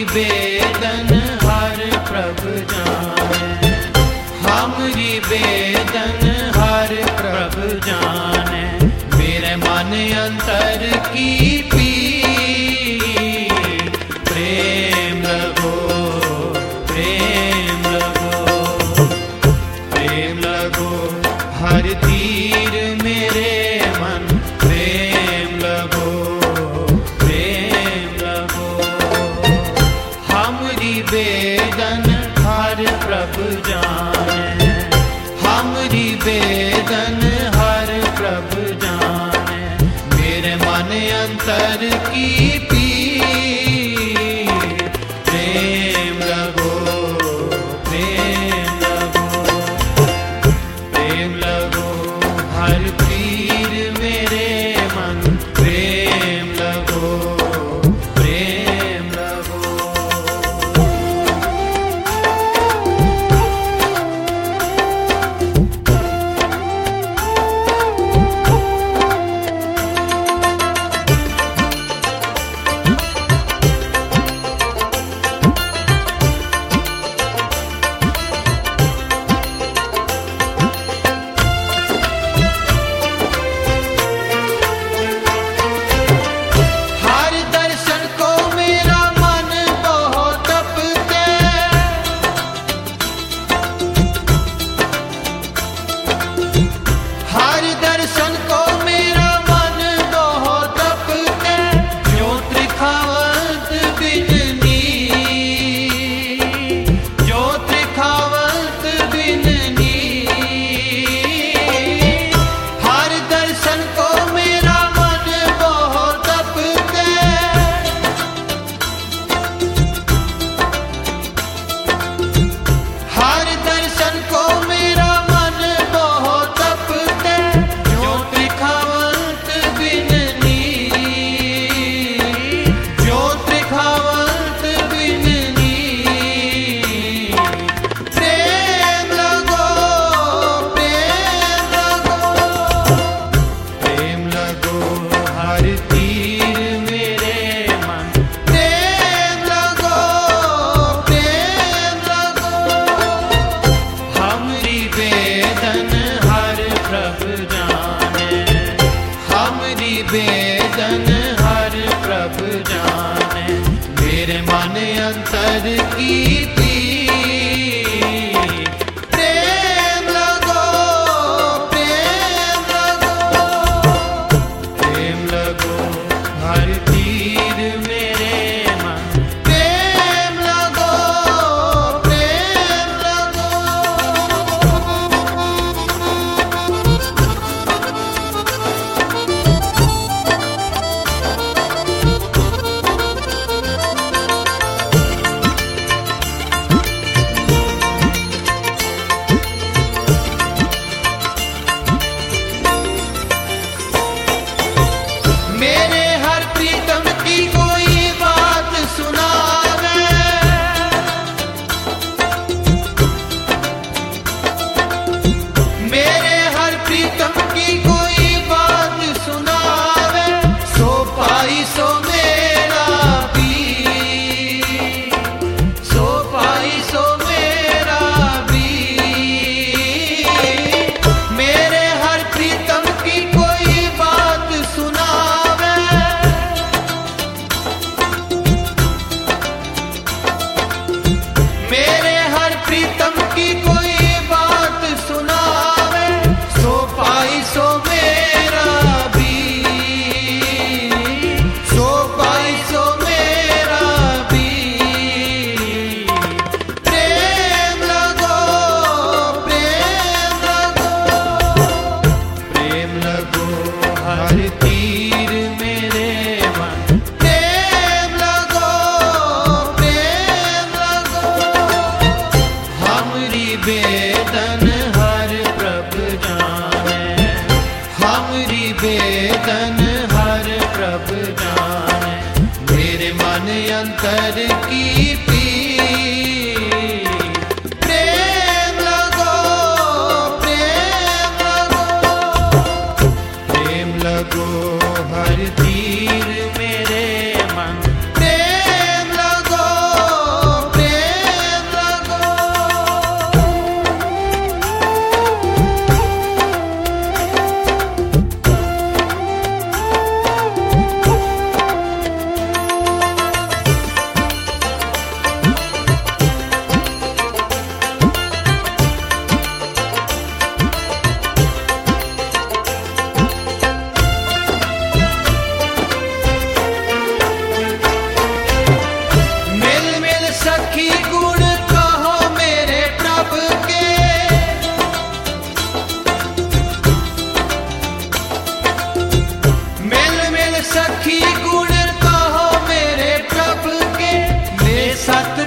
बेदन हर प्रभ जाने, हमरी बेदन हर प्रभ जाने। मेरे मन अंतर की पीर, प्रेम लगो, प्रेम लगो, प्रेम लगो हर तीर मेरे मन, प्रेम लगो, प्रेम लगो। हमरी बेदन हर प्रभ जाने, हमरी बेदन हर प्रभ जाने। मेरे मन अंतर की पीर, प्रेम लगो, प्रेम लगो, प्रेम लगो हर पीर मेरे मन, प्रेम लगो, प्रेम लगो। बेदन हर प्रभ जाने। मेरे मन अंतर की पीर, प्रेम लगो, प्रेम लगो, प्रेम लगो हर तीर मेरे मन, प्रेम लगो, प्रेम लगो। मेरे हर प्रीतम की कोई बात सुनावे, मेरे हर प्रीतम की कोई बात सुनावे। सो पाई सो मेरा पीर, सो पाई सो मेरा पीर। मेरे हर प्रीतम की कोई बात सुनावे, मेरे हर प्रीतम की कोई बात सुनावे। सो पाई सो मेरा वीर, सो पाई सो मेरा वीर। प्रेम लगो, प्रेम लगो, प्रेम लगो हर तीर मेरे मन, प्रेम लगो, प्रेम लगो। हमरी बेदन हर प्रभ जाने, हमरी बेदन हर प्रभ जाने। मेरे मन अंतर की पीर, प्रेम लगो, प्रेम लगो, प्रेम लगो हर तीर मेरे मन, प्रेम लगो, सत